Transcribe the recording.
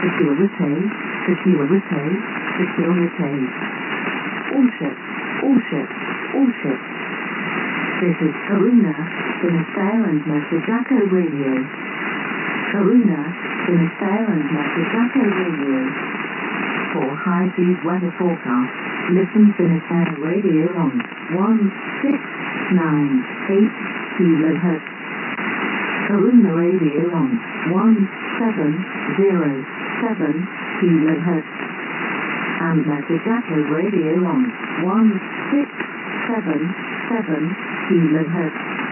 Security, security, security. All ships. This is Karuna, Finisterre and Messageco Radio. Karuna, Finisterre and Messageco Radio. For high seas weather forecast, listen Finisterre Radio on 1698 kHz. Karuna Radio on 1707 kHz. And Messageco Radio on 1677 kHz.